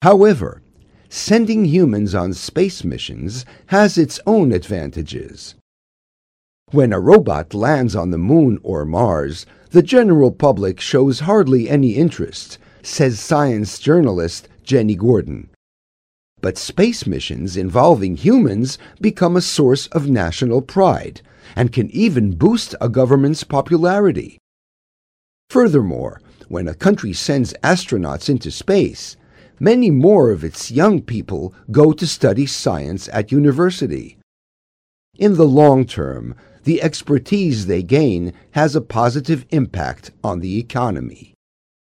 However, sending humans on space missions has its own advantages. When a robot lands on the Moon or Mars, the general public shows hardly any interest, says science journalist Jenny Gordon. But space missions involving humans become a source of national pride and can even boost a government's popularity. Furthermore, when a country sends astronauts into space, many more of its young people go to study science at university. In the long term, the expertise they gain has a positive impact on the economy.